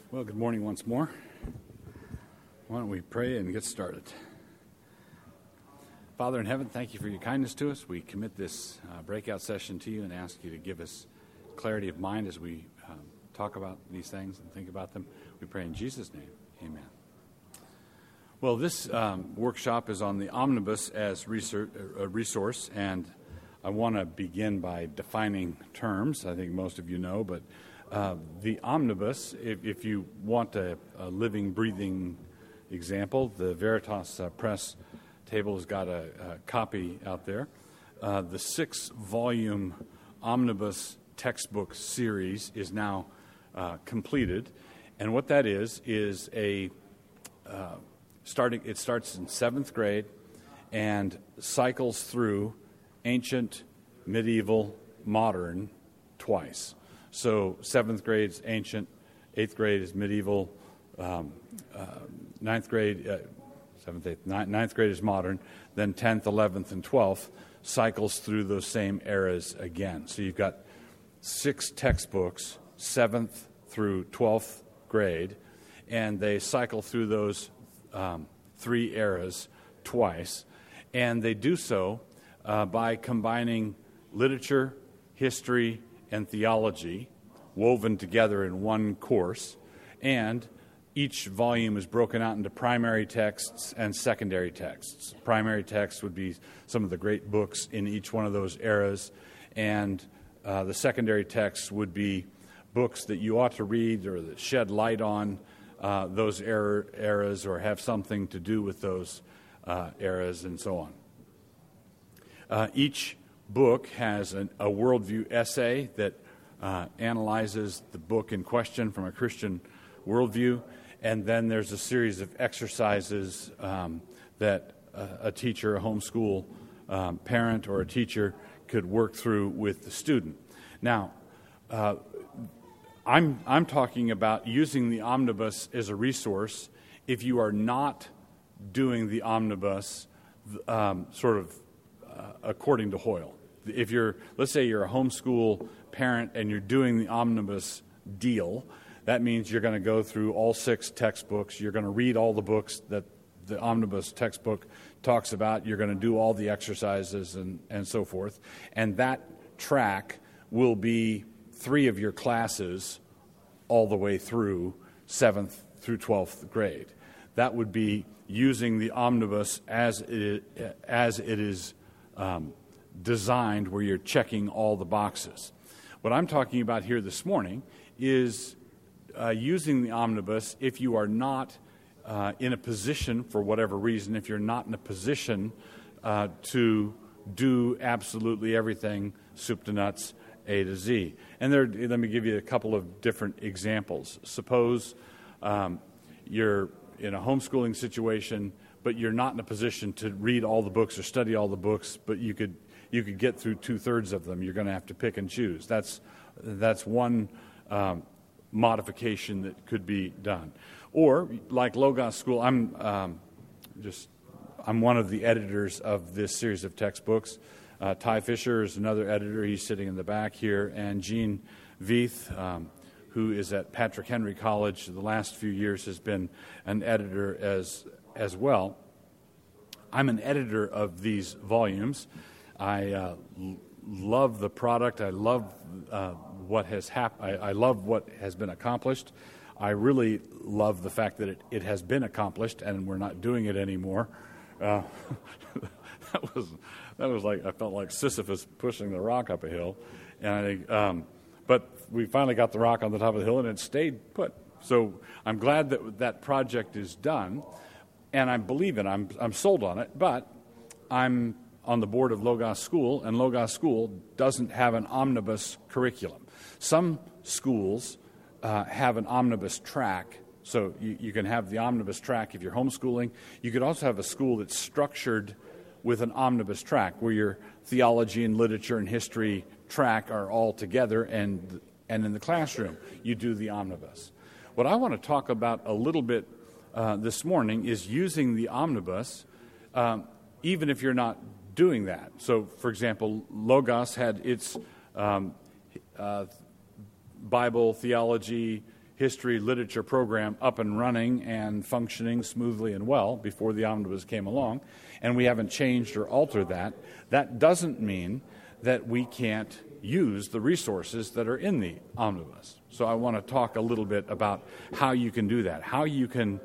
Well, good morning once more. Why don't we pray and get started? Father in heaven, thank you for your kindness to us. We commit this breakout session to you and ask you to give us clarity of mind as we talk about these things and think about them. We pray in Jesus' name. Amen. Well, this workshop is on the omnibus as resource, and I want to begin by defining terms. I think most of you know, but the omnibus, if you want a living, breathing example, the Veritas Press table has got a copy out there. The 6-volume omnibus textbook series is now completed, and what that is a it starts in 7th grade and cycles through ancient, medieval, modern twice. So 7th grade is ancient, 8th grade is medieval, 9th grade, 7th, 8th, 9th grade is modern, then 10th, 11th, and 12th cycles through those same eras again. So you've got 6 textbooks, 7th through 12th grade, and they cycle through those 3 eras twice, and they do so by combining literature, history, and theology woven together in one course, and each volume is broken out into primary texts and secondary texts. Primary texts would be some of the great books in each one of those eras, and the secondary texts would be books that you ought to read or that shed light on those eras or have something to do with those eras and so on. Each book has a worldview essay that analyzes the book in question from a Christian worldview, and then there's a series of exercises that a teacher, a homeschool parent, or a teacher could work through with the student. Now, I'm talking about using the omnibus as a resource if you are not doing the omnibus according to Hoyle. If let's say you're a homeschool parent and you're doing the omnibus deal, that means you're going to go through all 6 textbooks. You're going to read all the books that the omnibus textbook talks about. You're going to do all the exercises and so forth. And that track will be 3 of your classes all the way through 7th through 12th grade. That would be using the omnibus as it is designed, where you're checking all the boxes. What I'm talking about here this morning is using the omnibus if you are not in a position, for whatever reason, if you're not in a position to do absolutely everything, soup to nuts, A to Z. And let me give you a couple of different examples. Suppose you're in a homeschooling situation, but you're not in a position to read all the books or study all the books, but you could get through 2/3 of them. You're going to have to pick and choose. That's one modification that could be done. Or like Logos School, I'm one of the editors of this series of textbooks. Ty Fisher is another editor. He's sitting in the back here, and Gene Veith, who is at Patrick Henry College the last few years, has been an editor as well. I'm an editor of these volumes. I love the product. I love what has happened. I love what has been accomplished. I really love the fact that it has been accomplished and we're not doing it anymore. That was like, I felt like Sisyphus pushing the rock up a hill, and I think, but we finally got the rock on the top of the hill and it stayed put. So I'm glad that project is done, and I believe it. I'm sold on it, but I'm on the board of Logos School, and Logos School doesn't have an omnibus curriculum. Some schools have an omnibus track, so you can have the omnibus track if you're homeschooling. You could also have a school that's structured with an omnibus track where your theology and literature and history track are all together, and in the classroom you do the omnibus. What I want to talk about a little bit this morning is using the omnibus even if you're not doing that. So, for example, Logos had its Bible, theology, history literature program up and running and functioning smoothly and well before the omnibus came along, and we haven't changed or altered that. That doesn't mean that we can't use the resources that are in the omnibus. So I want to talk a little bit about how you can do that, how you can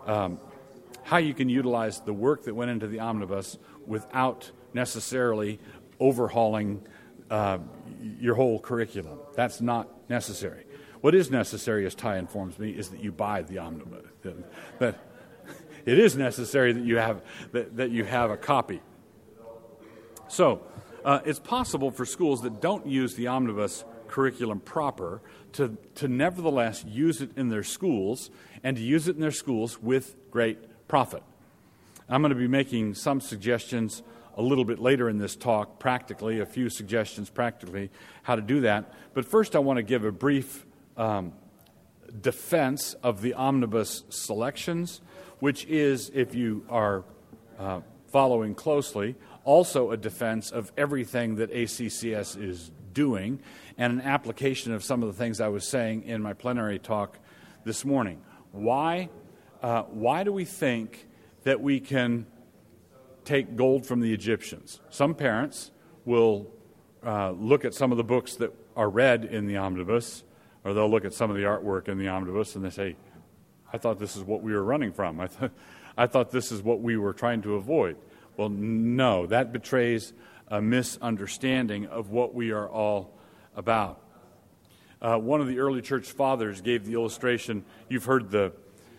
utilize the work that went into the omnibus without necessarily overhauling your whole curriculum. That's not necessary. What is necessary, as Ty informs me, is that you buy the omnibus. That it is necessary that you have a copy. So it's possible for schools that don't use the omnibus curriculum proper to nevertheless use it in their schools, and to use it in their schools with great profit. I'm going to be making some suggestions a little bit later in this talk, practically, a few suggestions practically how to do that. But first I want to give a brief defense of the omnibus selections, which is, if you are following closely, also a defense of everything that ACCS is doing, and an application of some of the things I was saying in my plenary talk this morning. Why do we think that we can take gold from the Egyptians? Some parents will look at some of the books that are read in the omnibus, or they'll look at some of the artwork in the omnibus, and they say, I thought this is what we were running from. I thought this is what we were trying to avoid. Well, no, that betrays a misunderstanding of what we are all about. One of the early church fathers gave the illustration. You've heard the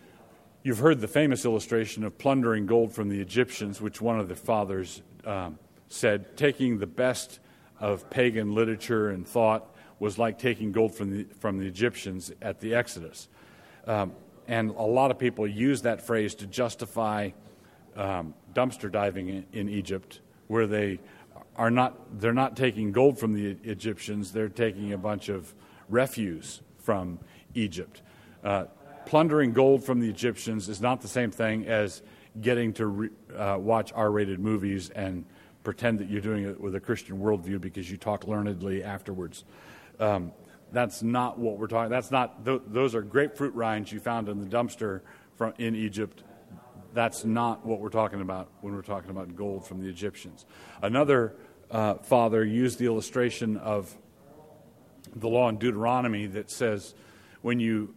famous illustration of plundering gold from the Egyptians, which one of the fathers said, taking the best of pagan literature and thought was like taking gold from the Egyptians at the Exodus. And a lot of people use that phrase to justify dumpster diving in Egypt, where they're not taking gold from the Egyptians, they're taking a bunch of refuse from Egypt. Plundering gold from the Egyptians is not the same thing as getting to watch R-rated movies and pretend that you're doing it with a Christian worldview because you talk learnedly afterwards. That's not what we're talking. Those are grapefruit rinds you found in the dumpster in Egypt. That's not what we're talking about when we're talking about gold from the Egyptians. Another father used the illustration of the law in Deuteronomy that says when you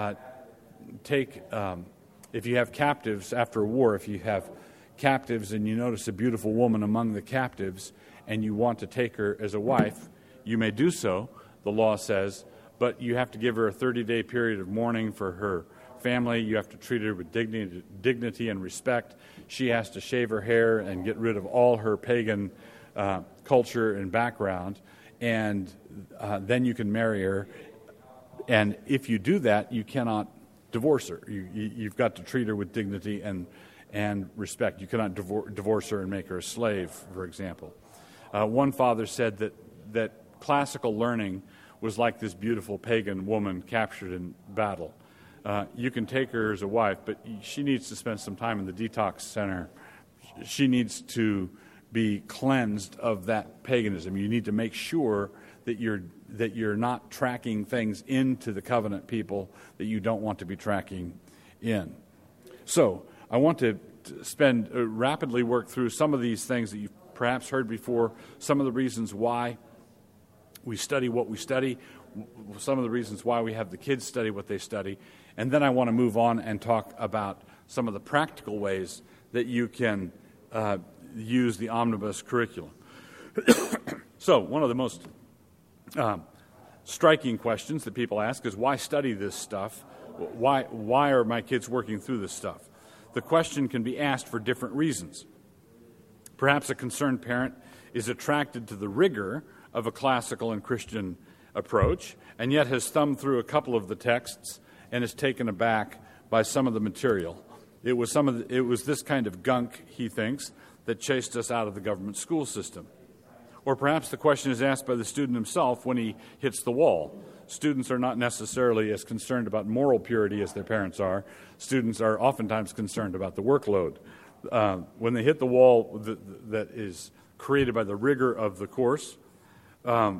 if you have captives after a war, if you have captives and you notice a beautiful woman among the captives and you want to take her as a wife, you may do so, the law says, but you have to give her a 30-day period of mourning for her family. You have to treat her with dignity and respect. She has to shave her hair and get rid of all her pagan culture and background, and then you can marry her. And if you do that, you cannot divorce her. You've got to treat her with dignity and respect. You cannot divorce her and make her a slave, for example. One father said that classical learning was like this beautiful pagan woman captured in battle. You can take her as a wife, but she needs to spend some time in the detox center. She needs to be cleansed of that paganism. You need to make sure that you're not tracking things into the covenant people that you don't want to be tracking in. So I want to rapidly work through some of these things that you've perhaps heard before, some of the reasons why we study what we study, some of the reasons why we have the kids study what they study, and then I want to move on and talk about some of the practical ways that you can use the omnibus curriculum. So one of the most striking questions that people ask is, why study this stuff? Why are my kids working through this stuff? The question can be asked for different reasons. Perhaps a concerned parent is attracted to the rigor of a classical and Christian approach, and yet has thumbed through a couple of the texts and is taken aback by some of the material. It was this kind of gunk, he thinks, that chased us out of the government school system. Or perhaps the question is asked by the student himself when he hits the wall. Students are not necessarily as concerned about moral purity as their parents are. Students are oftentimes concerned about the workload. When they hit the wall that is created by the rigor of the course,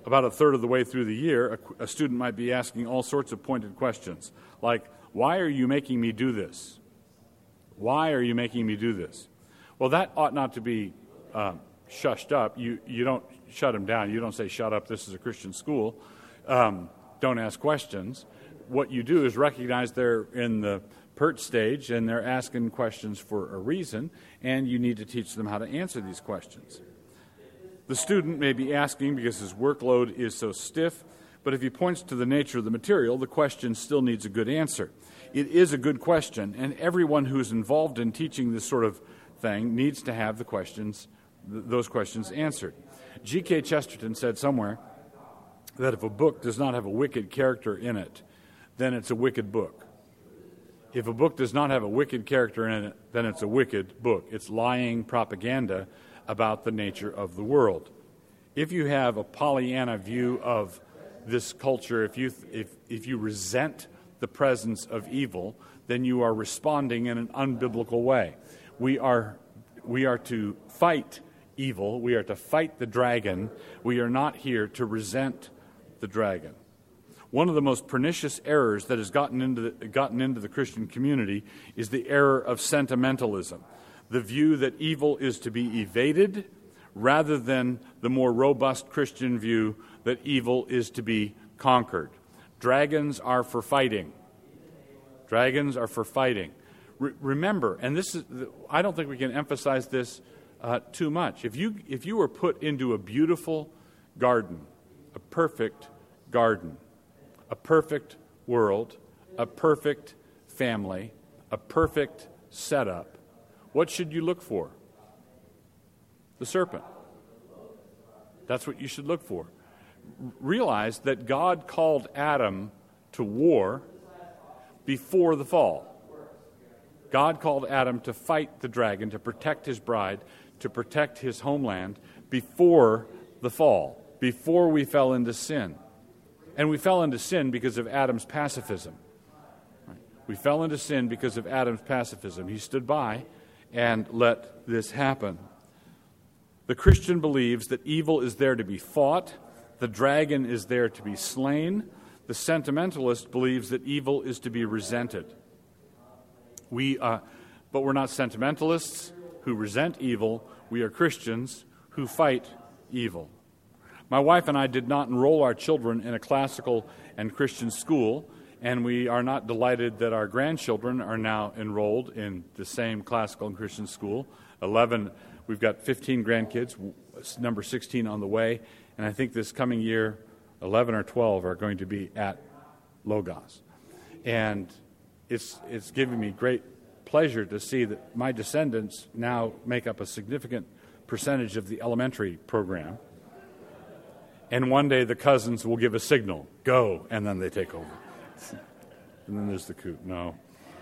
about a third of the way through the year, a student might be asking all sorts of pointed questions, like, why are you making me do this? Why are you making me do this? Well, that ought not to be shushed up. You don't shut them down. You don't say, shut up, this is a Christian school. Don't ask questions. What you do is recognize they're in the PERT stage and they're asking questions for a reason, and you need to teach them how to answer these questions. The student may be asking because his workload is so stiff, but if he points to the nature of the material, the question still needs a good answer. It is a good question, and everyone who is involved in teaching this sort of thing needs to have those questions answered. G.K. Chesterton said somewhere that if a book does not have a wicked character in it, then it's a wicked book. If a book does not have a wicked character in it, then it's a wicked book. It's lying propaganda about the nature of the world. If you have a Pollyanna view of this culture, if you resent the presence of evil, then you are responding in an unbiblical way. We are to fight evil. We are to fight the dragon. We are not here to resent the dragon. One of the most pernicious errors that has gotten into the Christian community is the error of sentimentalism, the view that evil is to be evaded rather than the more robust Christian view that evil is to be conquered. Dragons are for fighting. Dragons are for fighting. Remember, and I don't think we can emphasize this too much. If you were put into a beautiful garden, a perfect garden, a perfect world, a perfect family, a perfect setup, what should you look for? The serpent. That's what you should look for. Realize that God called Adam to war before the fall. God called Adam to fight the dragon, to protect his bride, to protect his homeland before the fall, before we fell into sin. And we fell into sin because of Adam's pacifism. We fell into sin because of Adam's pacifism. He stood by and let this happen. The Christian believes that evil is there to be fought, the dragon is there to be slain. The sentimentalist believes that evil is to be resented. But we're not sentimentalists who resent evil. We are Christians who fight evil. My wife and I did not enroll our children in a classical and Christian school, and we are not delighted that our grandchildren are now enrolled in the same classical and Christian school. We've got 15 grandkids, number 16 on the way, and I think this coming year, 11 or 12 are going to be at Logos. And it's given me great pleasure to see that my descendants now make up a significant percentage of the elementary program. And one day the cousins will give a signal, go, and then they take over. And then there's the coot. No.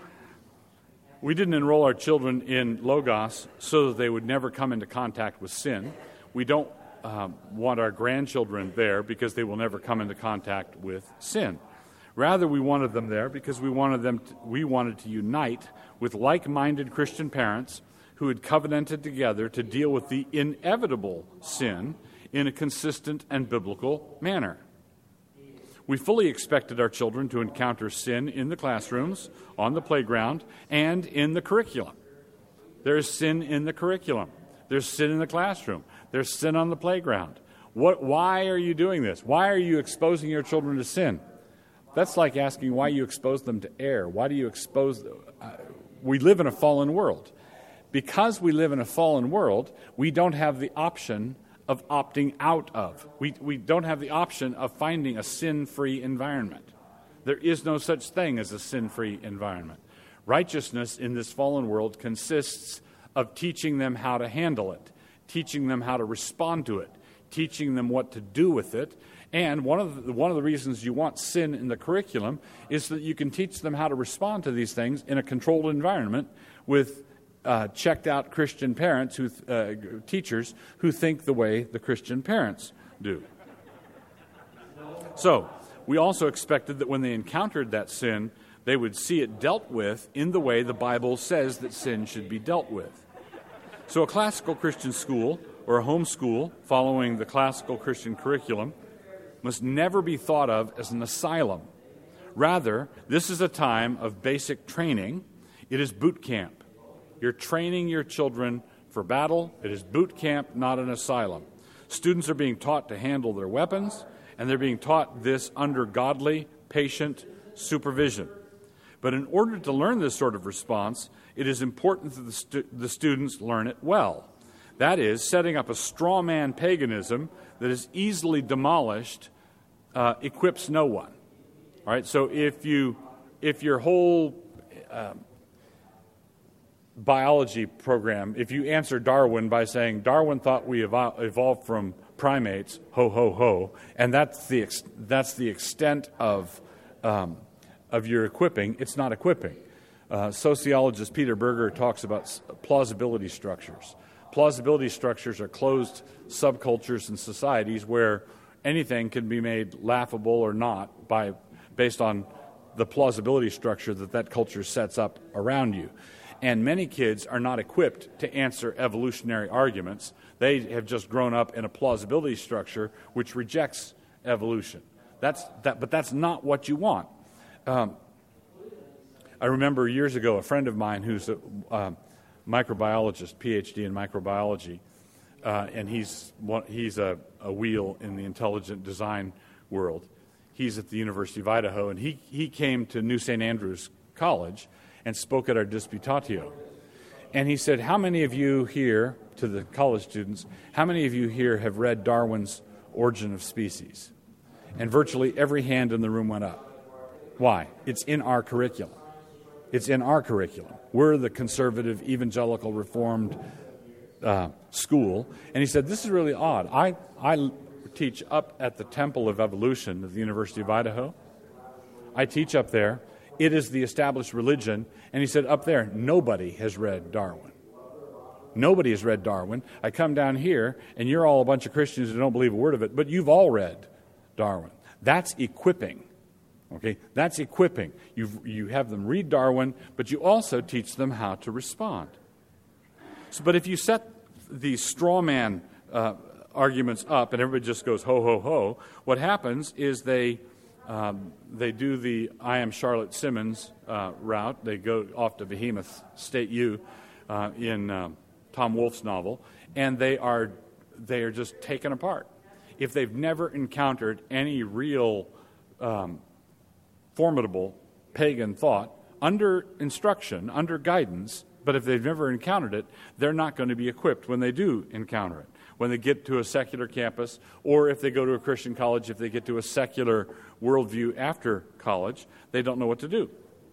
We didn't enroll our children in Logos so that they would never come into contact with sin. We don't want our grandchildren there because they will never come into contact with sin. Rather, we wanted them there because we wanted to unite with like-minded Christian parents who had covenanted together to deal with the inevitable sin in a consistent and biblical manner. We fully expected our children to encounter sin in the classrooms, on the playground, and in the curriculum. There is sin in the curriculum. There's sin in the classroom. There's sin on the playground. Why are you doing this? Why are you exposing your children to sin? That's like asking why you expose them to air. Why do you expose them? We live in a fallen world. Because we live in a fallen world, we don't have the option of opting out of. We don't have the option of finding a sin-free environment. There is no such thing as a sin-free environment. Righteousness in this fallen world consists of teaching them how to handle it, teaching them how to respond to it, teaching them what to do with it. And one of the reasons you want sin in the curriculum is that you can teach them how to respond to these things in a controlled environment with checked-out Christian parents, teachers who think the way the Christian parents do. So, we also expected that when they encountered that sin, they would see it dealt with in the way the Bible says that sin should be dealt with. So a classical Christian school or a home school following the classical Christian curriculum must never be thought of as an asylum. Rather, this is a time of basic training. It is boot camp. You're training your children for battle. It is boot camp, not an asylum. Students are being taught to handle their weapons, and they're being taught this under godly, patient supervision. But in order to learn this sort of response, it is important that the students learn it well. That is, setting up a straw man paganism that is easily demolished equips no one. All right, so if your whole biology program, if you answer Darwin by saying Darwin thought we evolved from primates, ho ho ho, and that's the extent of your equipping, it's not equipping. Sociologist Peter Berger talks about plausibility structures. Plausibility structures are closed subcultures and societies where anything can be made laughable or not based on the plausibility structure that culture sets up around you. And many kids are not equipped to answer evolutionary arguments. They have just grown up in a plausibility structure which rejects evolution. But that's not what you want. I remember years ago a friend of mine who's a microbiologist, PhD in microbiology, and he's a wheel in the intelligent design world. He's at the University of Idaho, and he came to New St. Andrews College and spoke at our Disputatio. And he said, how many of you here, to the college students, how many of you here have read Darwin's Origin of Species? And virtually every hand in the room went up. Why? It's in our curriculum. It's in our curriculum. We're the conservative, evangelical, reformed school. And he said, this is really odd. I teach up at the Temple of Evolution at the University of Idaho. I teach up there. It is the established religion. And he said, up there, nobody has read Darwin. Nobody has read Darwin. I come down here, and you're all a bunch of Christians who don't believe a word of it, but you've all read Darwin. That's equipping. Okay, that's equipping. You have them read Darwin, but you also teach them how to respond. But if you set these straw man arguments up and everybody just goes ho ho ho, what happens is they do the I am Charlotte Simmons route. They go off to Behemoth State U in Tom Wolfe's novel, and they are just taken apart. If they've never encountered any real formidable pagan thought under instruction, under guidance, but if they've never encountered it, they're not going to be equipped when they do encounter it. When they get to a secular campus, or if they go to a Christian college, if they get to a secular worldview after college, they don't know what to do.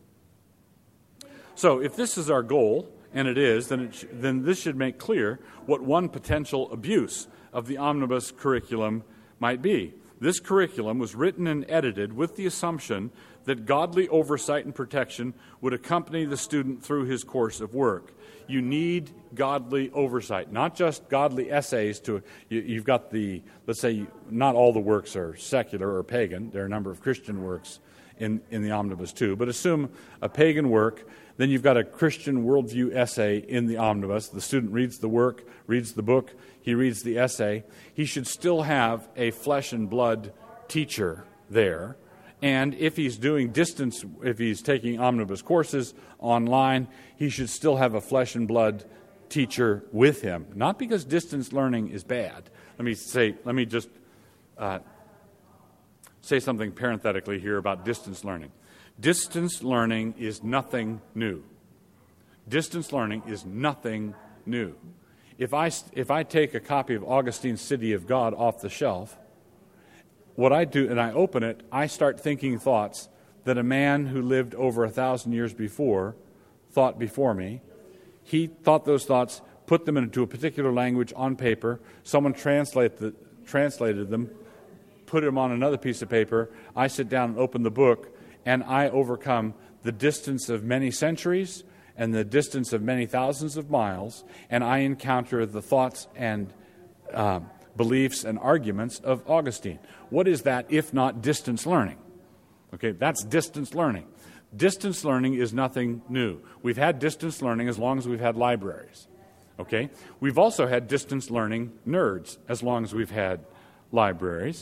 So if this is our goal, and it is, then this should make clear what one potential abuse of the omnibus curriculum might be. This curriculum was written and edited with the assumption that godly oversight and protection would accompany the student through his course of work. You need godly oversight, not just godly essays. You've got let's say, not all the works are secular or pagan. There are a number of Christian works in the omnibus too. But assume a pagan work, then you've got a Christian worldview essay in the omnibus. The student reads the work, reads the book, he reads the essay. He should still have a flesh and blood teacher there. And if he's taking omnibus courses online, he should still have a flesh and blood teacher with him. Not because distance learning is bad. Let me just say something parenthetically here about distance learning. Distance learning is nothing new. Distance learning is nothing new. If I take a copy of Augustine's City of God off the shelf, what I do, and I open it, I start thinking thoughts that a man who lived over 1,000 years before thought before me. He thought those thoughts, put them into a particular language on paper. Someone translated them, put them on another piece of paper. I sit down and open the book, and I overcome the distance of many centuries and the distance of many thousands of miles, and I encounter the thoughts and beliefs and arguments of Augustine. What is that if not distance learning? Okay, that's distance learning. Distance learning is nothing new. We've had distance learning as long as we've had libraries. Okay? We've also had distance learning nerds as long as we've had libraries.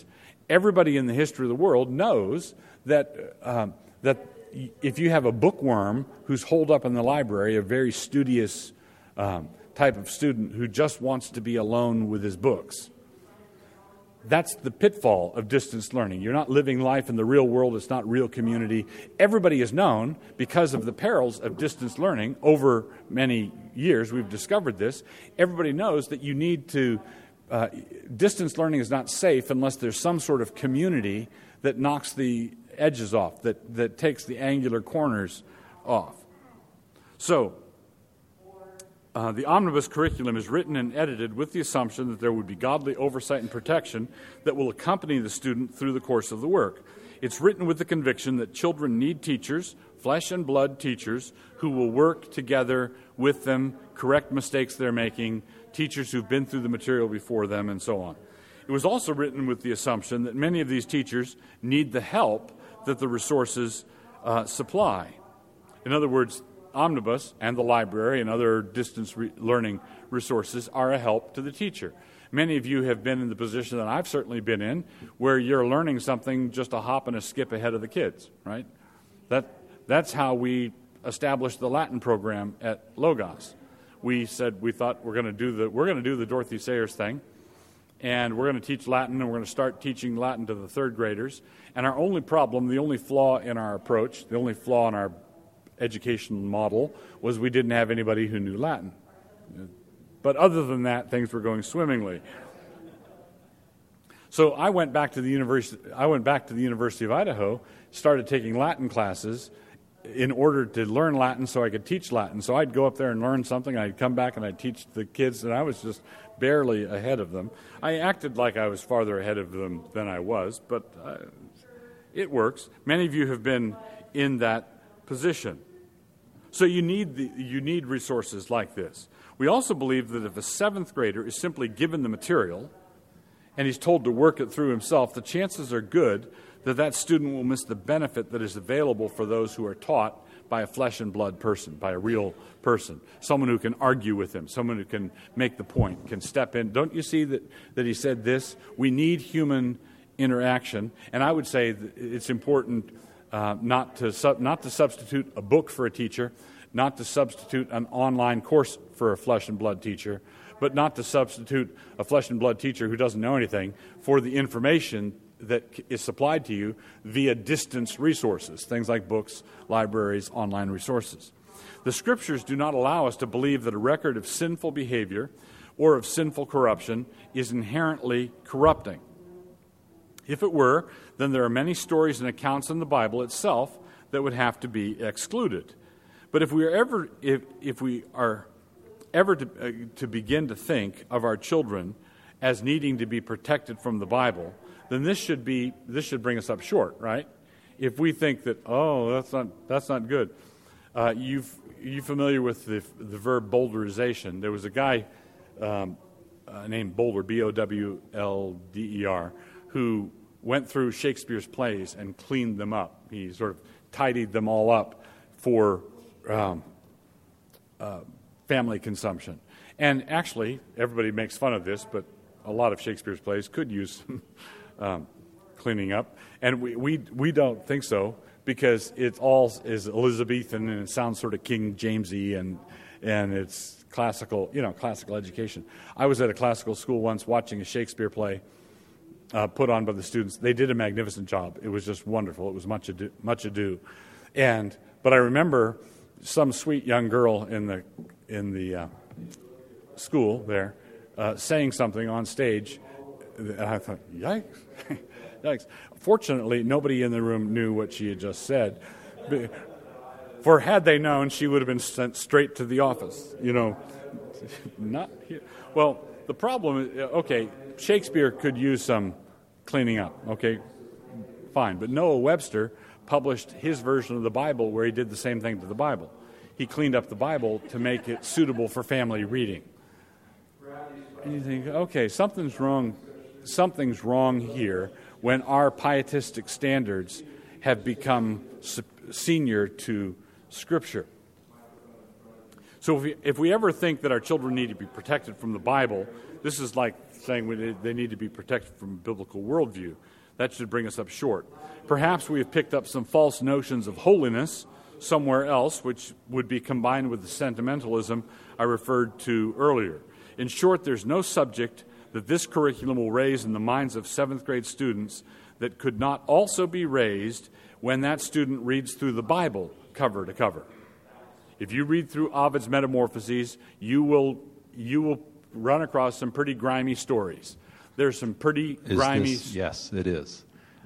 Everybody in the history of the world knows that if you have a bookworm who's holed up in the library, a very studious type of student who just wants to be alone with his books, that's the pitfall of distance learning. You're not living life in the real world. It's not real community. Everybody has known, because of the perils of distance learning over many years, we've discovered this. Everybody knows that you need to, distance learning is not safe unless there's some sort of community that knocks the edges off, that takes the angular corners off. So, the omnibus curriculum is written and edited with the assumption that there would be godly oversight and protection that will accompany the student through the course of the work. It's written with the conviction that children need teachers, flesh and blood teachers, who will work together with them, correct mistakes they're making, teachers who've been through the material before them, and so on. It was also written with the assumption that many of these teachers need the help that the resources supply. In other words, Omnibus and the library and other distance learning resources are a help to the teacher. Many of you have been in the position that I've certainly been in, where you're learning something just a hop and a skip ahead of the kids, right? That's how we established the Latin program at Logos. We thought we're going to do the Dorothy Sayers thing, and we're going to teach Latin, and we're going to start teaching Latin to the third graders. And our only problem, the only flaw in our approach, the only flaw in our education model was we didn't have anybody who knew Latin. But other than that, things were going swimmingly. So I went back to the University of Idaho, started taking Latin classes in order to learn Latin so I could teach Latin. So I'd go up there and learn something, I'd come back and I'd teach the kids, and I was just barely ahead of them. I acted like I was farther ahead of them than I was, but it works. Many of you have been in that position. So you need resources like this. We also believe that if a seventh grader is simply given the material and he's told to work it through himself, the chances are good that that student will miss the benefit that is available for those who are taught by a flesh and blood person, by a real person, someone who can argue with him, someone who can make the point, can step in. Don't you see that he said this? We need human interaction, and I would say that it's important not to substitute a book for a teacher, not to substitute an online course for a flesh and blood teacher, but not to substitute a flesh and blood teacher who doesn't know anything for the information that is supplied to you via distance resources, things like books, libraries, online resources. The Scriptures do not allow us to believe that a record of sinful behavior or of sinful corruption is inherently corrupting. If it were, then there are many stories and accounts in the Bible itself that would have to be excluded. But if we are ever to begin to think of our children as needing to be protected from the Bible, then this should bring us up short, right? If we think that, that's not good. You familiar with the verb boulderization? There was a guy named Boulder, Bowlder, who went through Shakespeare's plays and cleaned them up. He sort of tidied them all up for family consumption. And actually, everybody makes fun of this, but a lot of Shakespeare's plays could use cleaning up. And we don't think so, because it all is Elizabethan and it sounds sort of King Jamesy and it's classical education. I was at a classical school once watching a Shakespeare play put on by the students. They did a magnificent job. It was just wonderful. It was much ado. But I remember some sweet young girl in the school there saying something on stage, and I thought, yikes, yikes. Fortunately, nobody in the room knew what she had just said. For had they known, she would have been sent straight to the office. Not here. Well, the problem is, okay, Shakespeare could use some cleaning up, okay, fine. But Noah Webster published his version of the Bible where he did the same thing to the Bible. He cleaned up the Bible to make it suitable for family reading. And you think, okay, something's wrong here when our pietistic standards have become senior to Scripture. So if we ever think that our children need to be protected from the Bible, this is like saying they need to be protected from a biblical worldview. That should bring us up short. Perhaps we have picked up some false notions of holiness somewhere else, which would be combined with the sentimentalism I referred to earlier. In short, there's no subject that this curriculum will raise in the minds of 7th grade students that could not also be raised when that student reads through the Bible cover to cover. If you read through Ovid's Metamorphoses, you will run across some pretty grimy stories. There's some pretty grimy... Yes, it is.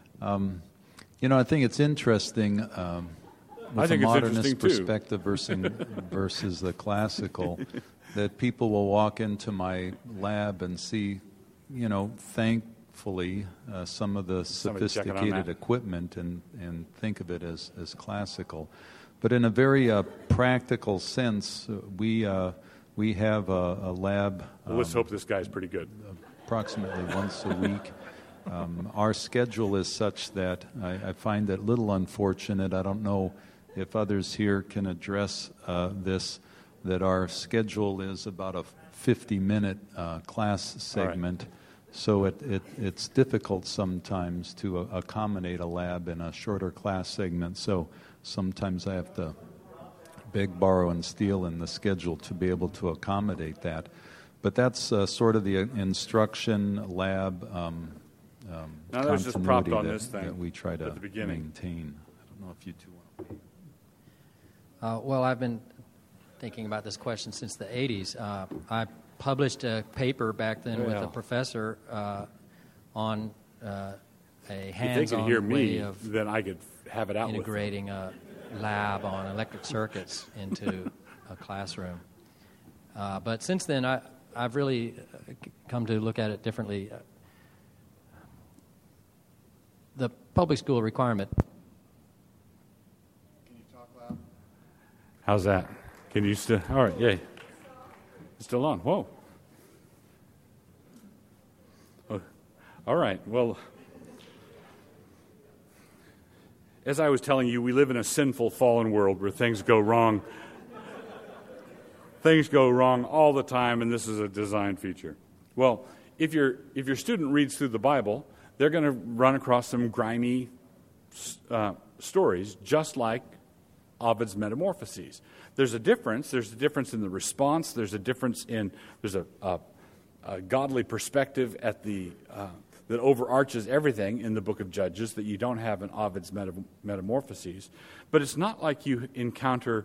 I think it's interesting with a modernist perspective versus the classical, that people will walk into my lab and see, thankfully, some of the sophisticated equipment and think of it as classical. But in a very practical sense, we have a lab. Well, let's hope this guy's pretty good. Approximately once a week. Our schedule is such that I find it a little unfortunate. I don't know if others here can address this, that our schedule is about a 50-minute class segment. Right. So it's difficult sometimes to accommodate a lab in a shorter class segment. So sometimes I have to beg, borrow, and steal in the schedule to be able to accommodate that. But that's sort of the instruction lab now there's just propped on this thing that we try to maintain. I don't know if you two want to... Well, I've been thinking about this question since the 80s. I published a paper back then with a professor on a hands-on way of then I could have it out integrating a lab on electric circuits into a classroom. But since then, I've really come to look at it differently. The public school requirement. Can you talk loud? How's that? Can you still? All right, yay. It's still on. Whoa. Oh, all right, well, as I was telling you, we live in a sinful, fallen world where things go wrong. Things go wrong all the time, and this is a design feature. Well, if your student reads through the Bible, they're going to run across some grimy stories, just like Ovid's Metamorphoses. There's a difference. There's a difference in the response. There's a godly perspective at that overarches everything in the book of Judges that you don't have in Ovid's Metamorphoses. But it's not like you encounter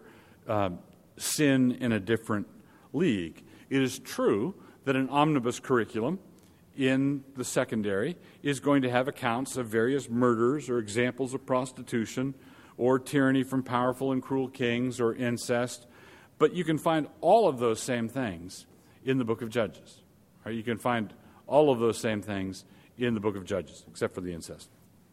sin in a different league. It is true that an omnibus curriculum in the secondary is going to have accounts of various murders or examples of prostitution or tyranny from powerful and cruel kings or incest. But you can find all of those same things in the book of Judges. Right? You can find all of those same things in the book of Judges, except for the incest.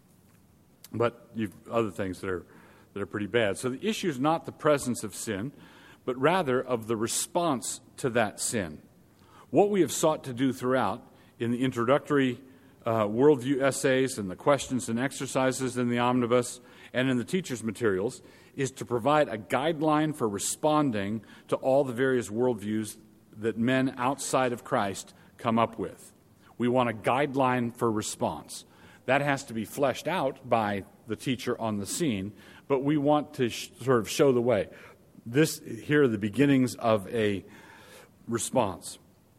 But you've other things that are pretty bad. So the issue is not the presence of sin, but rather of the response to that sin. What we have sought to do throughout in the introductory worldview essays and the questions and exercises in the omnibus and in the teacher's materials is to provide a guideline for responding to all the various worldviews that men outside of Christ come up with. We want a guideline for response. That has to be fleshed out by the teacher on the scene, but we want to sort of show the way. Here are the beginnings of a response.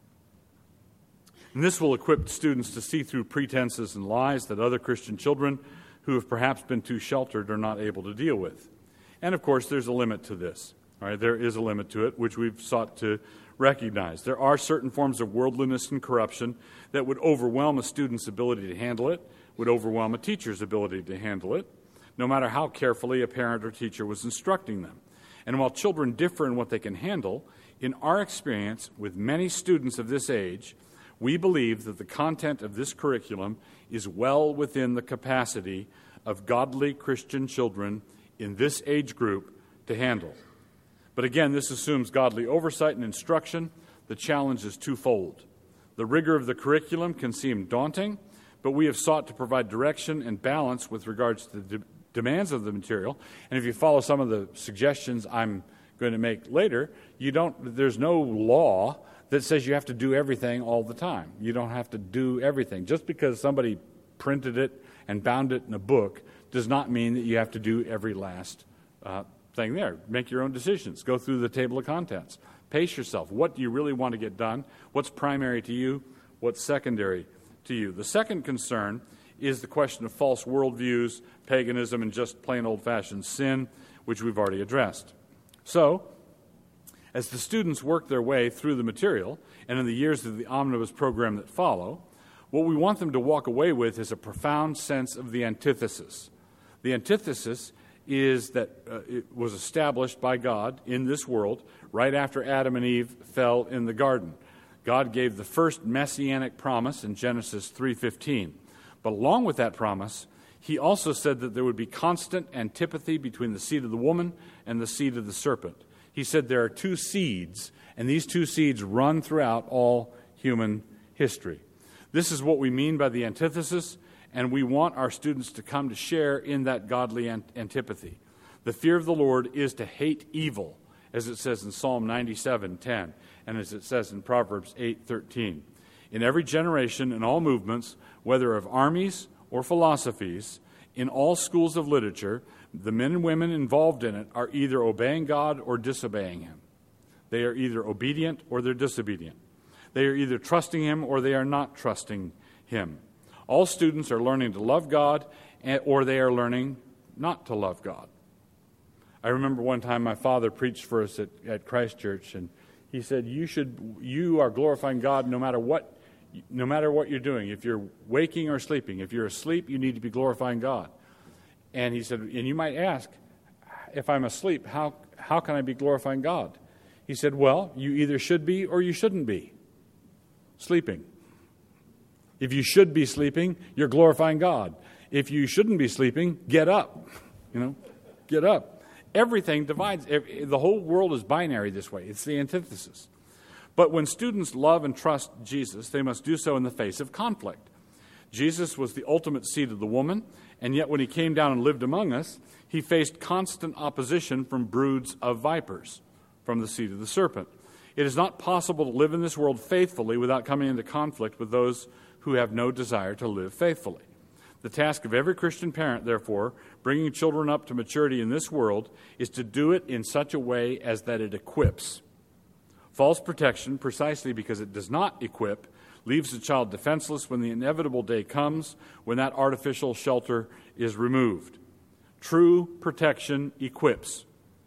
And this will equip students to see through pretenses and lies that other Christian children who have perhaps been too sheltered are not able to deal with. And, of course, there's a limit to this. All right, there is a limit to it, which we've sought to recognize. There are certain forms of worldliness and corruption that would overwhelm a student's ability to handle it, would overwhelm a teacher's ability to handle it, no matter how carefully a parent or teacher was instructing them. And while children differ in what they can handle, in our experience with many students of this age, we believe that the content of this curriculum is well within the capacity of godly Christian children in this age group to handle. But again, this assumes godly oversight and instruction. The challenge is twofold. The rigor of the curriculum can seem daunting, but we have sought to provide direction and balance with regards to the demands of the material. And if you follow some of the suggestions I'm going to make later, there's no law that says you have to do everything all the time. You don't have to do everything. Just because somebody printed it and bound it in a book does not mean that you have to do every last thing there. Make your own decisions. Go through the table of contents. Pace yourself. What do you really want to get done? What's primary to you? What's secondary to you? The second concern is the question of false worldviews, paganism, and just plain old-fashioned sin, which we've already addressed. So, as the students work their way through the material, and in the years of the omnibus program that follow, what we want them to walk away with is a profound sense of the antithesis. The antithesis is that it was established by God in this world right after Adam and Eve fell in the garden. God gave the first messianic promise in Genesis 3:15. But along with that promise, he also said that there would be constant antipathy between the seed of the woman and the seed of the serpent. He said there are two seeds, and these two seeds run throughout all human history. This is what we mean by the antithesis, and we want our students to come to share in that godly antipathy. The fear of the Lord is to hate evil, as it says in Psalm 97:10, and as it says in Proverbs 8:13. In every generation, in all movements, whether of armies or philosophies, in all schools of literature, the men and women involved in it are either obeying God or disobeying Him. They are either obedient or they're disobedient. They are either trusting Him or they are not trusting Him. All students are learning to love God or they are learning not to love God. I remember one time my father preached for us at Christ Church, and he said, you are glorifying God no matter what you're doing. If you're waking or sleeping, if you're asleep, you need to be glorifying God. And he said, and you might ask, if I'm asleep, how can I be glorifying God? He said, well, you either should be or you shouldn't be sleeping. If you should be sleeping, you're glorifying God. If you shouldn't be sleeping, get up. Get up. Everything divides. The whole world is binary this way. It's the antithesis. But when students love and trust Jesus, they must do so in the face of conflict. Jesus was the ultimate seed of the woman, and yet when he came down and lived among us, he faced constant opposition from broods of vipers, from the seed of the serpent. It is not possible to live in this world faithfully without coming into conflict with those who have no desire to live faithfully. The task of every Christian parent, therefore, bringing children up to maturity in this world, is to do it in such a way as that it equips. False protection, precisely because it does not equip, leaves the child defenseless when the inevitable day comes when that artificial shelter is removed. True protection equips.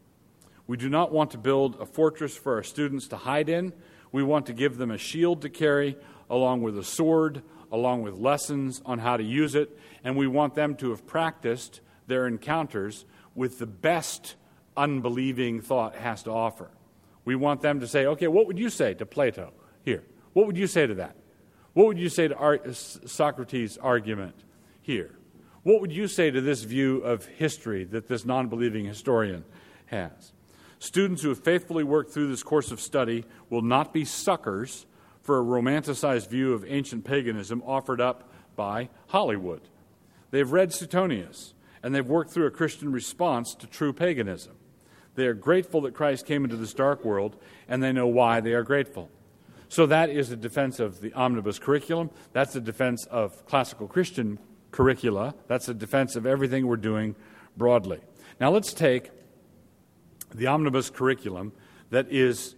We do not want to build a fortress for our students to hide in. We want to give them a shield to carry, along with a sword, along with lessons on how to use it, and we want them to have practiced their encounters with the best unbelieving thought has to offer. We want them to say, okay, what would you say to Plato here? What would you say to that? What would you say to Socrates' argument here? What would you say to this view of history that this non-believing historian has? Students who have faithfully worked through this course of study will not be suckers for a romanticized view of ancient paganism offered up by Hollywood. They've read Suetonius, and they've worked through a Christian response to true paganism. They are grateful that Christ came into this dark world, and they know why they are grateful. So that is a defense of the omnibus curriculum. That's a defense of classical Christian curricula. That's a defense of everything we're doing broadly. Now let's take the omnibus curriculum that is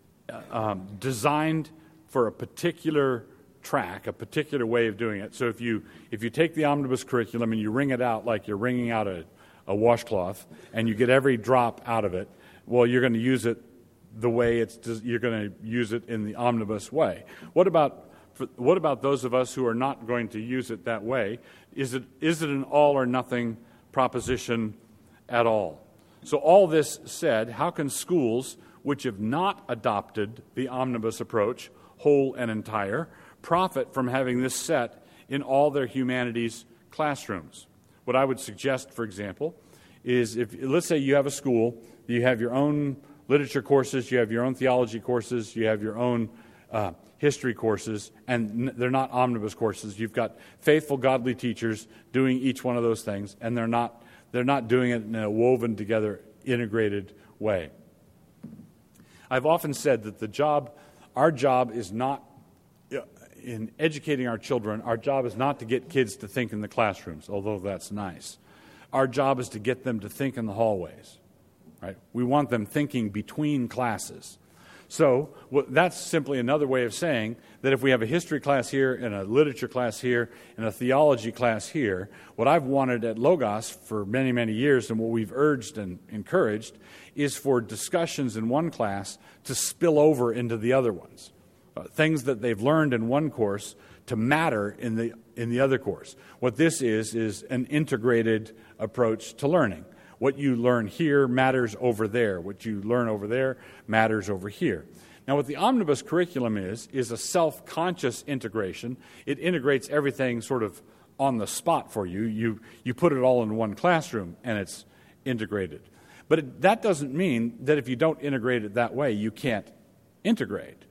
designed for a particular track, a particular way of doing it. So if you take the omnibus curriculum and you wring it out like you're wringing out a washcloth, and you get every drop out of it, well, you're going to use it the way you're going to use it in the omnibus way. What about those of us who are not going to use it that way? Is it an all or nothing proposition at all? So all this said, how can schools which have not adopted the omnibus approach, whole and entire, profit from having this set in all their humanities classrooms? What I would suggest, for example, is let's say you have a school, you have your own literature courses, you have your own theology courses, you have your own history courses, and they're not omnibus courses. You've got faithful, godly teachers doing each one of those things, and they're not doing it in a woven together, integrated way. I've often said that our job is not in educating our children, our job is not to get kids to think in the classrooms, although that's nice. Our job is to get them to think in the hallways. Right? We want them thinking between classes. So that's simply another way of saying that if we have a history class here and a literature class here and a theology class here, what I've wanted at Logos for many, many years and what we've urged and encouraged is for discussions in one class to spill over into the other ones. Things that they've learned in one course to matter in the other course. What this is an integrated approach to learning. What you learn here matters over there. What you learn over there matters over here. Now, what the omnibus curriculum is a self-conscious integration. It integrates everything sort of on the spot for you. You put it all in one classroom, and it's integrated. But that doesn't mean that if you don't integrate it that way, you can't integrate.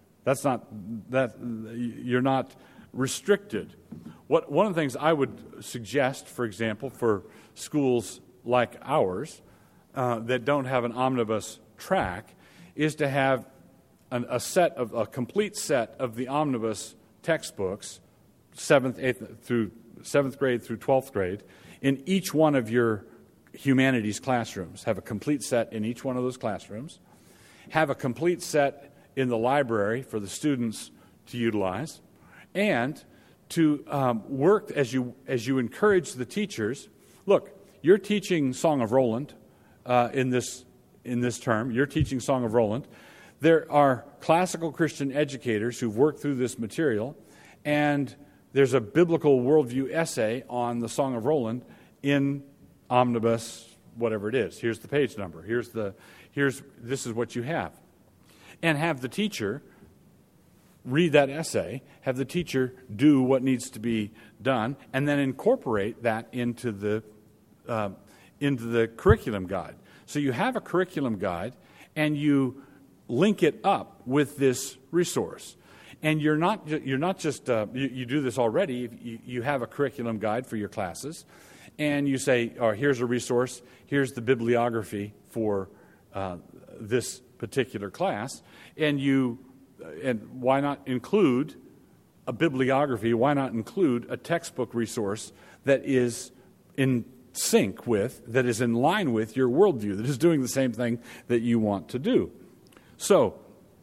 You're not restricted. One of the things I would suggest, for example, for schools like ours that don't have an omnibus track is to have a complete set of the omnibus textbooks, 7th grade through 12th grade, in each one of your humanities classrooms. Have a complete set in each one of those classrooms. Have a complete set in the library for the students to utilize, and to work as you encourage the teachers. Look, you're teaching Song of Roland in this term. You're teaching Song of Roland. There are classical Christian educators who've worked through this material, and there's a biblical worldview essay on the Song of Roland in omnibus, whatever it is. Here's the page number. This is what you have. And have the teacher read that essay, have the teacher do what needs to be done, and then incorporate that into the curriculum guide. So you have a curriculum guide, and you link it up with this resource. And you're not just you do this already. You have a curriculum guide for your classes, and you say, "Oh, here's a resource. Here's the bibliography for this particular class." And why not include a bibliography? Why not include a textbook resource that is in sync with, that is in line with your worldview, that is doing the same thing that you want to do? So,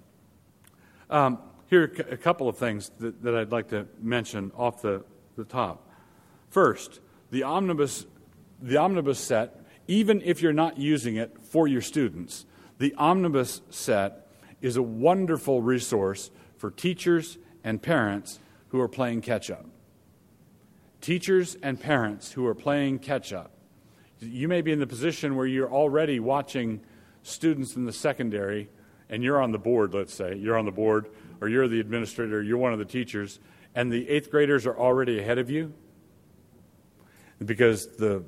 here are a couple of things that I'd like to mention off the top. First, the omnibus set, even if you're not using it for your students, the omnibus set is a wonderful resource for teachers and parents who are playing catch-up. Teachers and parents who are playing catch-up. You may be in the position where you're already watching students in the secondary, and you're on the board, let's say. You're on the board, or you're the administrator, you're one of the teachers, and the 8th graders are already ahead of you because the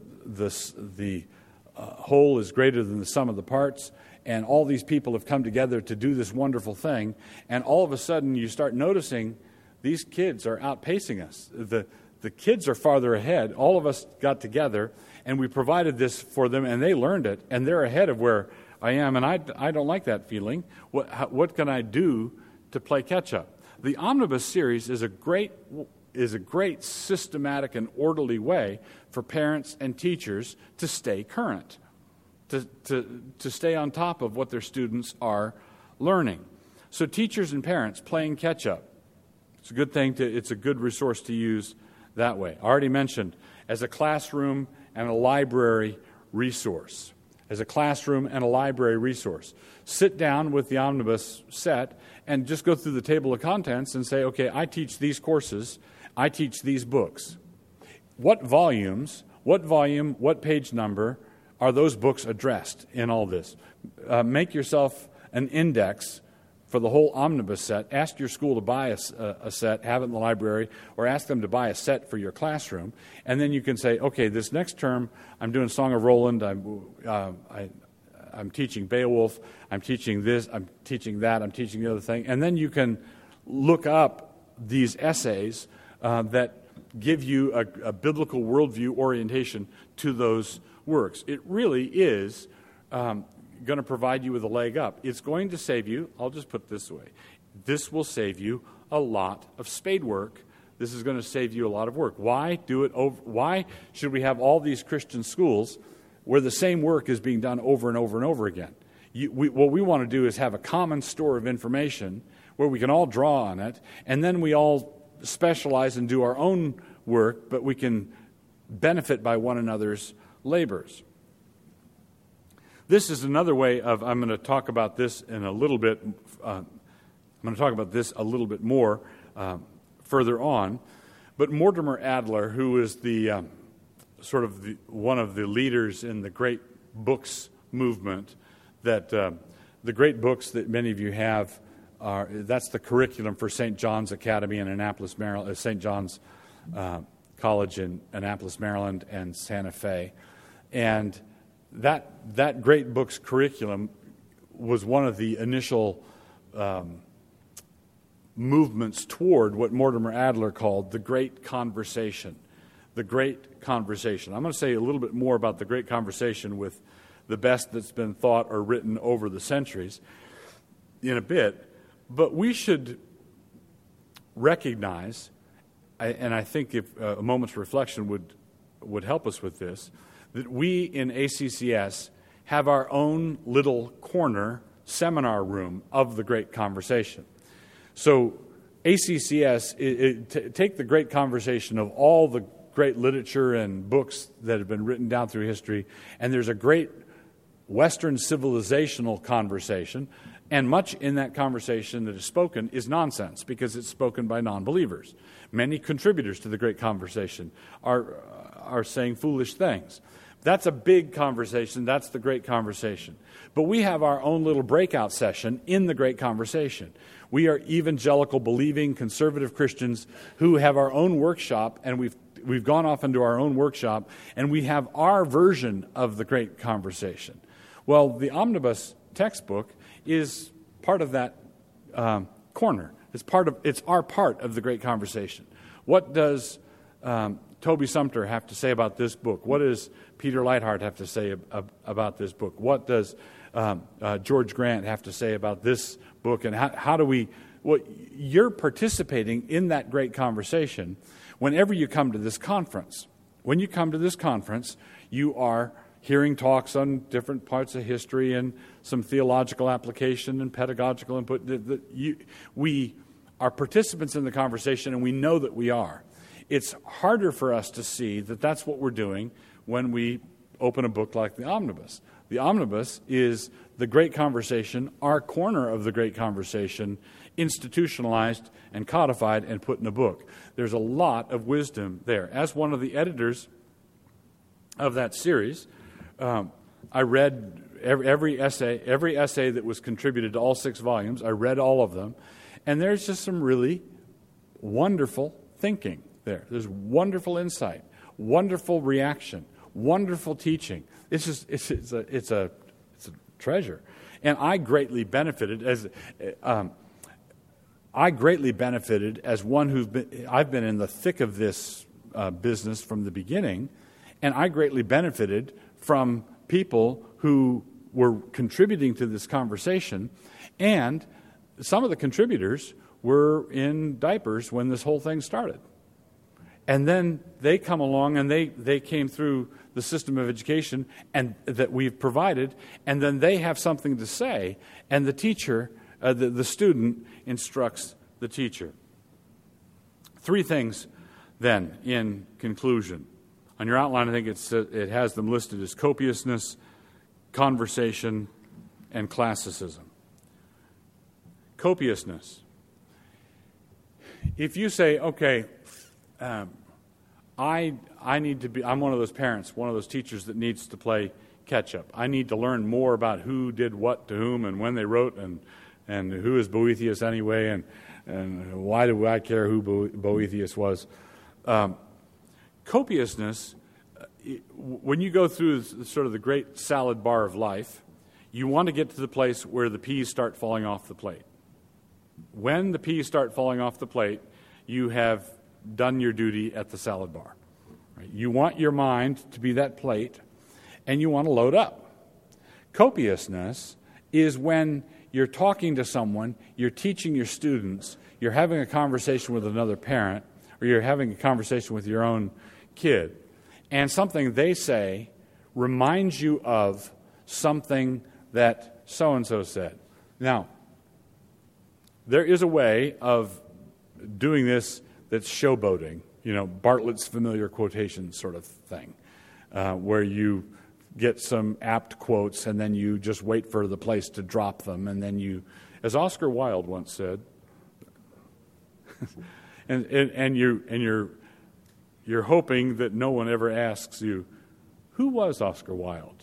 whole is greater than the sum of the parts, and all these people have come together to do this wonderful thing, and all of a sudden you start noticing these kids are outpacing us. The kids are farther ahead. All of us got together, and we provided this for them, and they learned it, and they're ahead of where I am, and I don't like that feeling. What can I do to play catch-up? The Omnibus series is a great systematic and orderly way for parents and teachers to stay current, to stay on top of what their students are learning. So teachers and parents playing catch-up, it's a good thing it's a good resource to use that way. I already mentioned as a classroom and a library resource. As a classroom and a library resource. Sit down with the omnibus set and just go through the table of contents and say, okay, I teach these courses, I teach these books. What volume, what page number are those books addressed in all this? Make yourself an index for the whole omnibus set. Ask your school to buy a set, have it in the library, or ask them to buy a set for your classroom. And then you can say, okay, this next term I'm doing Song of Roland, I'm teaching Beowulf, I'm teaching this, I'm teaching that, I'm teaching the other thing. And then you can look up these essays that give you a biblical worldview orientation to those works. It really is going to provide you with a leg up. It's going to save you, I'll just put it this way, this will save you a lot of spade work. This is going to save you a lot of work. Why do it over? Why should we have all these Christian schools where the same work is being done over and over and over again? What we want to do is have a common store of information where we can all draw on it, and then we all specialize and do our own work, but we can benefit by one another's labors. This is another way of, I'm going to talk about this in a little bit, I'm going to talk about this a little bit more further on, but Mortimer Adler, who is the one of the leaders in the great books movement, that the great books that many of you have that's the curriculum for St. John's Academy in Annapolis, Maryland, St. John's College in Annapolis, Maryland, and Santa Fe. And that great books curriculum was one of the initial movements toward what Mortimer Adler called the Great Conversation. The Great Conversation. I'm going to say a little bit more about the Great Conversation with the best that's been thought or written over the centuries in a bit. But we should recognize, and I think if a moment's reflection would help us with this, that we in ACCS have our own little corner seminar room of the Great Conversation. So ACCS, take the Great Conversation of all the great literature and books that have been written down through history, and there's a great Western civilizational conversation, and much in that conversation that is spoken is nonsense because it's spoken by non-believers. Many contributors to the Great Conversation are saying foolish things. That's a big conversation. That's the Great Conversation. But we have our own little breakout session in the Great Conversation. We are evangelical, believing, conservative Christians who have our own workshop, and we've gone off into our own workshop, and we have our version of the Great Conversation. Well, the Omnibus textbook is part of that corner. It's our part of the Great Conversation. What does Toby Sumter have to say about this book? What does Peter Leithart have to say about this book? What does George Grant have to say about this book? And how do we... Well, you're participating in that Great Conversation whenever you come to this conference. When you come to this conference, you are hearing talks on different parts of history and some theological application and pedagogical input. We are participants in the conversation, and we know that we are. It's harder for us to see that that's what we're doing when we open a book like the Omnibus. The Omnibus is the Great Conversation, our corner of the Great Conversation, institutionalized and codified and put in a book. There's a lot of wisdom there. As one of the editors of that series, I read every essay that was contributed to all 6 volumes. I read all of them, and there's just some really wonderful thinking there. There's wonderful insight, wonderful reaction, wonderful teaching. It's a treasure, and I greatly benefited as one I've been in the thick of this business from the beginning, and I greatly benefited from people who were contributing to this conversation, and some of the contributors were in diapers when this whole thing started. And then they come along and they came through the system of education and that we've provided, and then they have something to say, and the teacher, the student instructs the teacher. 3 things then in conclusion. On your outline, I think it has them listed as copiousness, conversation, and classicism. Copiousness. If you say, okay, I need to be, I'm one of those parents, one of those teachers that needs to play catch up. I need to learn more about who did what to whom and when they wrote and who is Boethius anyway and why do I care who Boethius was. Copiousness, when you go through sort of the great salad bar of life, you want to get to the place where the peas start falling off the plate. When the peas start falling off the plate, you have done your duty at the salad bar. Right? You want your mind to be that plate, and you want to load up. Copiousness is when you're talking to someone, you're teaching your students, you're having a conversation with another parent, or you're having a conversation with your own kid, and something they say reminds you of something that so-and-so said. Now, there is a way of doing this that's showboating, Bartlett's familiar quotation sort of thing, where you get some apt quotes and then you just wait for the place to drop them, and then you, as Oscar Wilde once said, and you're hoping that no one ever asks you, who was Oscar Wilde?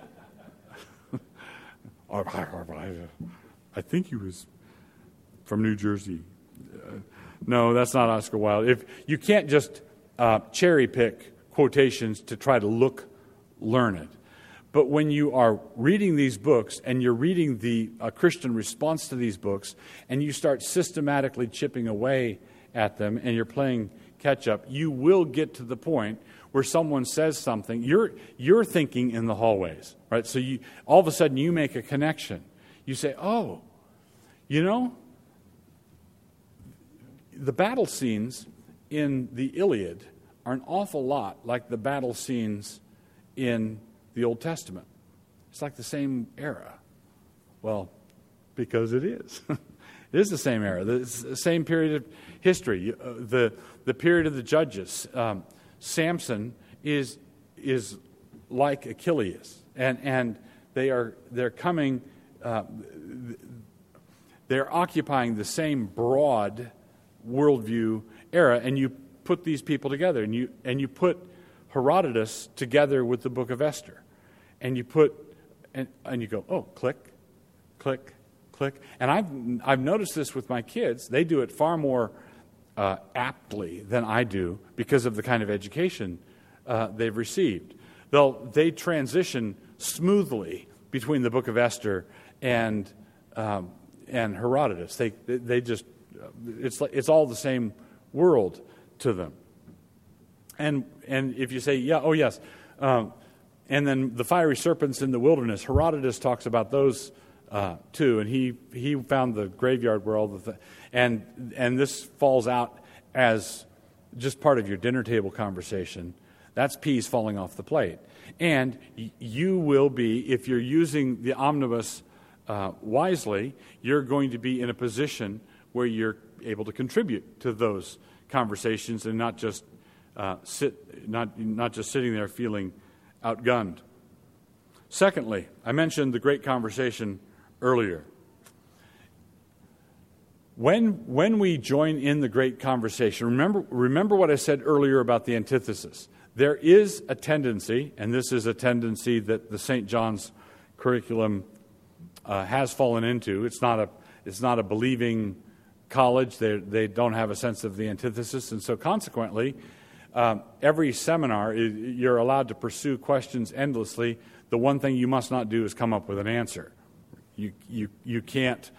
I think he was from New Jersey. No, that's not Oscar Wilde. If you can't just cherry pick quotations to try to learned. But when you are reading these books and you're reading the Christian response to these books, and you start systematically chipping away at them and you're playing catch up, you will get to the point where someone says something. You're thinking in the hallways, right? So all of a sudden you make a connection. You say, oh, the battle scenes in the Iliad are an awful lot like the battle scenes in the Old Testament. It's like the same era. Well, because it is. It is the same era, the same period of history. The period of the Judges. Samson is like Achilles, and they're coming. They're occupying the same broad worldview era, and you put these people together, and you put Herodotus together with the book of Esther, and you put and you go, oh, click, click, click. And I've noticed this with my kids. They do it far more aptly than I do because of the kind of education they've received. They transition smoothly between the book of Esther and Herodotus. They just it's all the same world to them. And if you say, yeah, oh yes, and then the fiery serpents in the wilderness, Herodotus talks about those too, and he found the graveyard where all the and this falls out as just part of your dinner table conversation. That's peas falling off the plate, and you will be, if you're using the omnibus wisely, you're going to be in a position where you're able to contribute to those conversations and not just not just sitting there feeling outgunned. Secondly, I mentioned the great conversation earlier. When we join in the great conversation, remember what I said earlier about the antithesis. There is a tendency, and this is a tendency that the St. John's curriculum has fallen into. It's not a believing college. They don't have a sense of the antithesis, and so consequently, every seminar, you're allowed to pursue questions endlessly. The one thing you must not do is come up with an answer. You can't.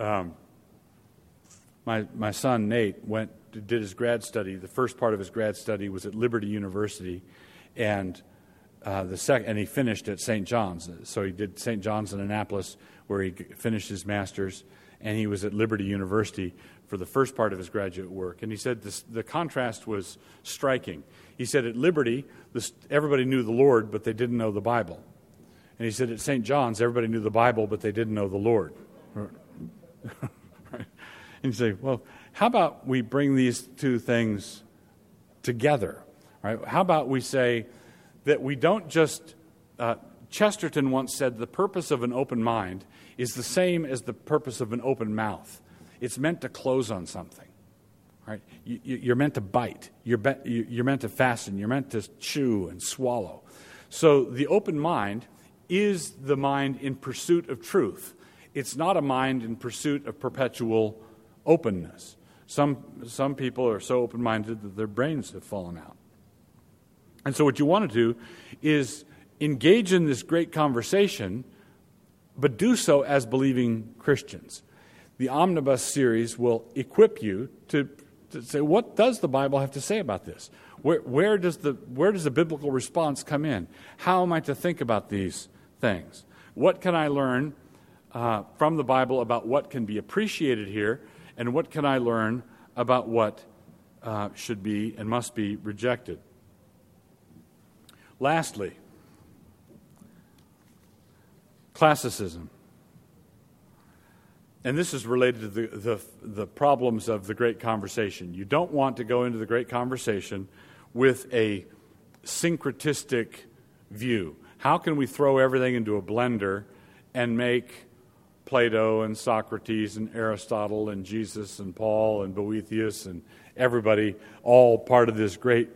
My son Nate did his grad study. The first part of his grad study was at Liberty University, and he finished at St. John's. So he did St. John's in Annapolis, where he finished his master's, and he was at Liberty University for the first part of his graduate work. And he said the contrast was striking. He said at Liberty, everybody knew the Lord, but they didn't know the Bible. And he said at St. John's, everybody knew the Bible, but they didn't know the Lord. Right? And you say, well, how about we bring these two things together? Right? How about we say that we don't just... Chesterton once said the purpose of an open mind is the same as the purpose of an open mouth. It's meant to close on something. Right? You're meant to bite. You're meant to fasten. You're meant to chew and swallow. So the open mind is the mind in pursuit of truth. It's not a mind in pursuit of perpetual openness. Some people are so open-minded that their brains have fallen out. And so what you want to do is engage in this great conversation, but do so as believing Christians. The Omnibus series will equip you to say, what does the Bible have to say about this? Where does the biblical response come in? How am I to think about these things? What can I learn from the Bible about what can be appreciated here and what can I learn about what should be and must be rejected. Lastly, classicism. And this is related to the problems of the Great Conversation. You don't want to go into the Great Conversation with a syncretistic view. How can we throw everything into a blender and make Plato and Socrates and Aristotle and Jesus and Paul and Boethius and everybody all part of this great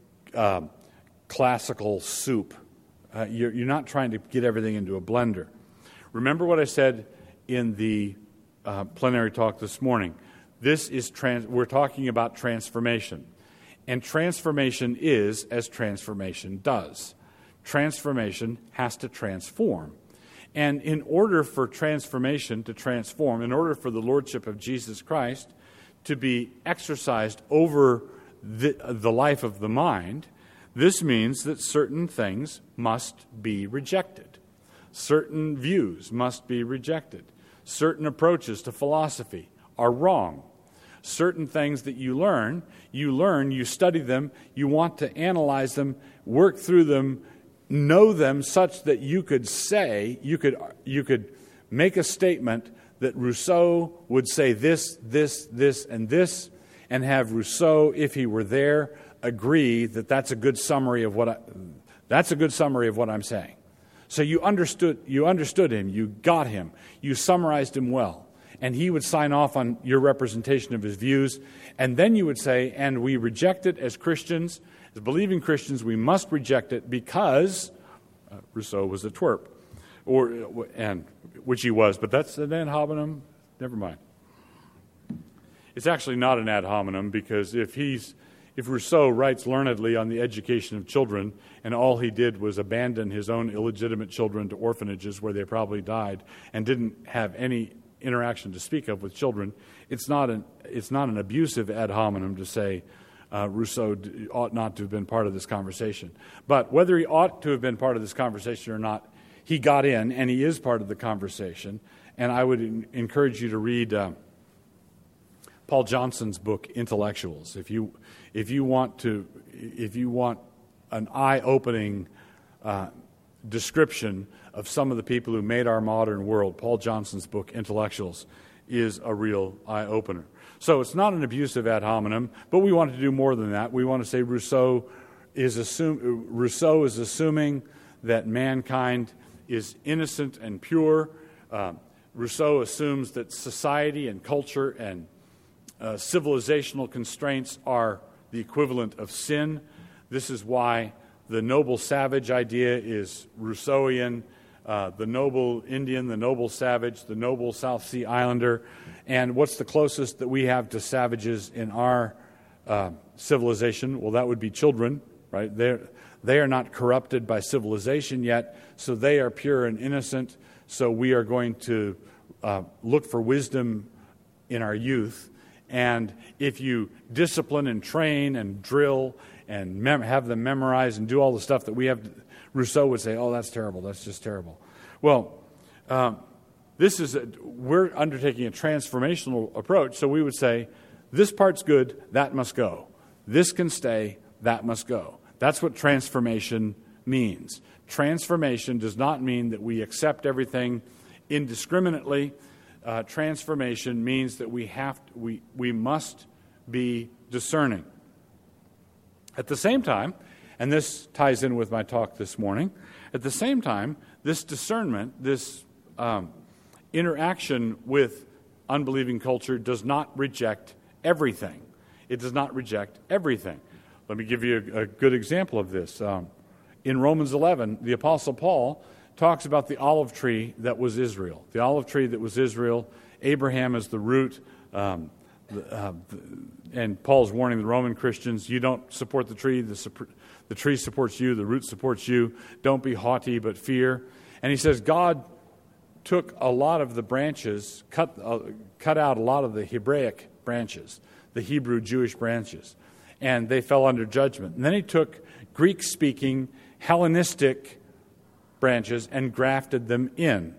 classical soup? You're not trying to get everything into a blender. Remember what I said in the plenary talk this morning. We're talking about transformation. And transformation is as transformation does. Transformation has to transform. And in order for transformation to transform, in order for the Lordship of Jesus Christ to be exercised over the life of the mind, this means that certain things must be rejected. Certain views must be rejected. Certain approaches to philosophy are wrong. Certain things that you learn, you study them, you want to analyze them, work through them, know them such that you could say, you could make a statement that Rousseau would say this, and this, and have Rousseau, if he were there, agree that that's a good summary of what I'm saying. So you understood him, you got him, you summarized him well, and he would sign off on your representation of his views, and then you would say, and we reject it as Christians, as believing Christians, we must reject it because Rousseau was a twerp, which he was, but that's an ad hominem. Never mind. It's actually not an ad hominem because if Rousseau writes learnedly on the education of children, and all he did was abandon his own illegitimate children to orphanages where they probably died and didn't have any interaction to speak of with children, it's not an abusive ad hominem to say Rousseau ought not to have been part of this conversation. But whether he ought to have been part of this conversation or not, he got in, and he is part of the conversation. And I would encourage you to read Paul Johnson's book, Intellectuals. If you want an eye-opening description of some of the people who made our modern world, Paul Johnson's book, Intellectuals, is a real eye-opener. So it's not an abusive ad hominem, but we want to do more than that. We want to say Rousseau is assuming that mankind is innocent and pure. Rousseau assumes that society and culture and civilizational constraints are the equivalent of sin. This is why the noble savage idea is Rousseauian, the noble Indian, the noble savage, the noble South Sea Islander. And what's the closest that we have to savages in our civilization? Well, that would be children, right? They are not corrupted by civilization yet, so they are pure and innocent. So we are going to look for wisdom in our youth. And if you discipline and train and drill and have them memorize and do all the stuff that we have, Rousseau would say, oh, that's terrible, that's just terrible. Well, we're undertaking a transformational approach, so we would say, this part's good, that must go. This can stay, that must go. That's what transformation means. Transformation does not mean that we accept everything indiscriminately. Transformation means that we must be discerning. At the same time, and this ties in with my talk this morning, at the same time, this discernment, this interaction with unbelieving culture does not reject everything. It does not reject everything. Let me give you a good example of this. In Romans 11, the Apostle Paul talks about the olive tree that was Israel. The olive tree that was Israel, Abraham is the root, and Paul's warning the Roman Christians, you don't support the tree, the tree supports you, the root supports you. Don't be haughty, but fear. And he says God took a lot of the branches, cut out a lot of the Hebraic branches, the Hebrew Jewish branches, and they fell under judgment. And then he took Greek-speaking, Hellenistic branches and grafted them in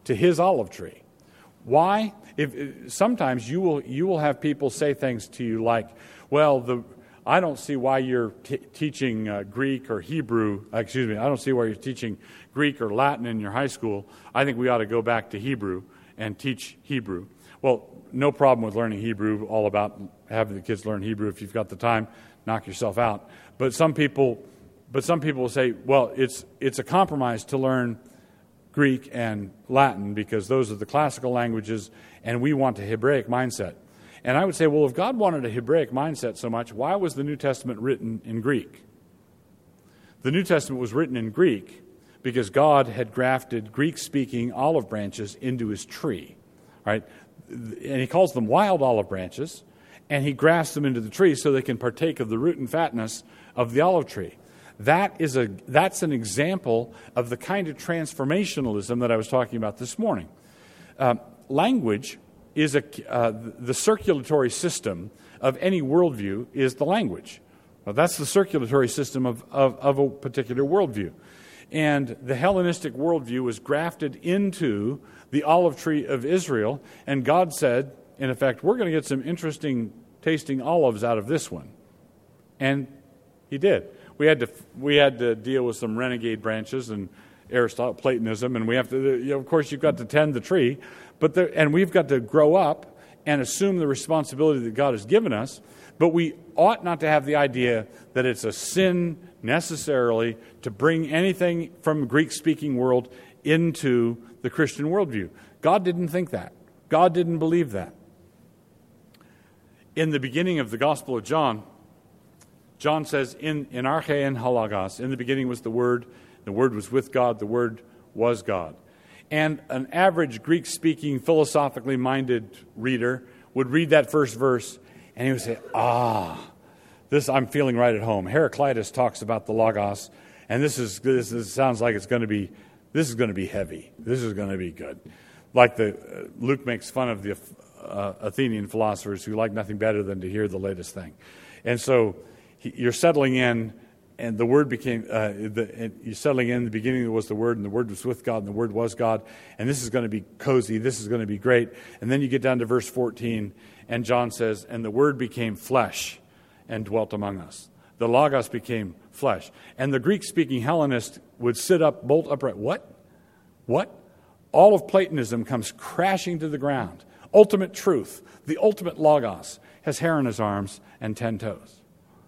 to his olive tree. Why? Sometimes you will have people say things to you like, well, I don't see why you're teaching Greek or Hebrew. I don't see why you're teaching Greek or Latin in your high school. I think we ought to go back to Hebrew and teach Hebrew. Well, no problem with learning Hebrew, all about having the kids learn Hebrew. If you've got the time, knock yourself out. But some people will say, well, it's a compromise to learn Greek and Latin because those are the classical languages and we want a Hebraic mindset. And I would say, well, if God wanted a Hebraic mindset so much, why was the New Testament written in Greek? The New Testament was written in Greek because God had grafted Greek-speaking olive branches into his tree, right? And he calls them wild olive branches, and he grafts them into the tree so they can partake of the root and fatness of the olive tree. That's an example of the kind of transformationalism that I was talking about this morning. Language is the circulatory system of any worldview is the language. Well, that's the circulatory system of a particular worldview. And the Hellenistic worldview was grafted into the olive tree of Israel, and God said, in effect, we're going to get some interesting tasting olives out of this one. And he did. We had to deal with some renegade branches and Aristotle, Platonism, and we have to, of course, you've got to tend the tree, and we've got to grow up and assume the responsibility that God has given us, but we ought not to have the idea that it's a sin necessarily to bring anything from a Greek-speaking world into the Christian worldview. God didn't think that. God didn't believe that. In the beginning of the Gospel of John, John says, in archein halagos, in the beginning was the Word was with God, the Word was God. And an average Greek-speaking, philosophically minded reader would read that first verse, and he would say, this I'm feeling right at home. Heraclitus talks about the logos, and this sounds like this is going to be heavy. This is going to be good. Like Luke makes fun of the Athenian philosophers who like nothing better than to hear the latest thing. And so you're settling in, and the Word became, you're settling in, the beginning was the Word, and the Word was with God, and the Word was God, and this is going to be cozy, this is going to be great. And then you get down to verse 14, and John says, and the Word became flesh and dwelt among us. The Logos became flesh. And the Greek-speaking Hellenist would sit up, bolt upright. What? All of Platonism comes crashing to the ground. Ultimate truth, the ultimate Logos, has hair on his arms and 10 toes.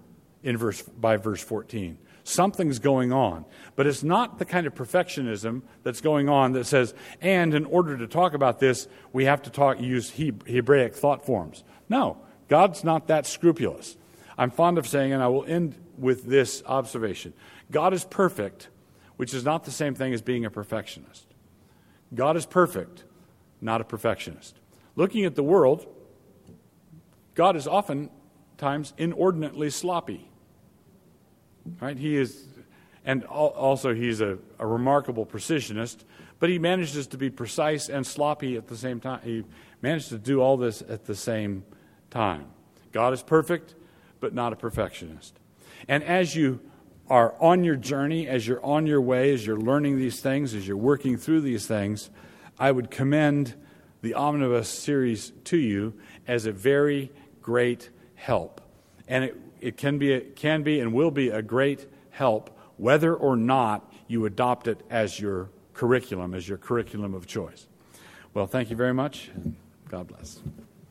By verse 14. Something's going on. But it's not the kind of perfectionism that's going on that says, and in order to talk about this, we have to use Hebraic thought forms. No, God's not that scrupulous. I'm fond of saying, and I will end with this observation, God is perfect, which is not the same thing as being a perfectionist. God is perfect, not a perfectionist. Looking at the world, God is oftentimes inordinately sloppy. Right? He is, and also he's a remarkable precisionist, but he manages to be precise and sloppy at the same time. He managed to do all this at the same time. God is perfect, but not a perfectionist. And as you are on your journey, as you're on your way, as you're learning these things, as you're working through these things, I would commend the Omnibus series to you as a very great help. And it can be and will be a great help whether or not you adopt it as your curriculum of choice. Well, thank you very much, and God bless.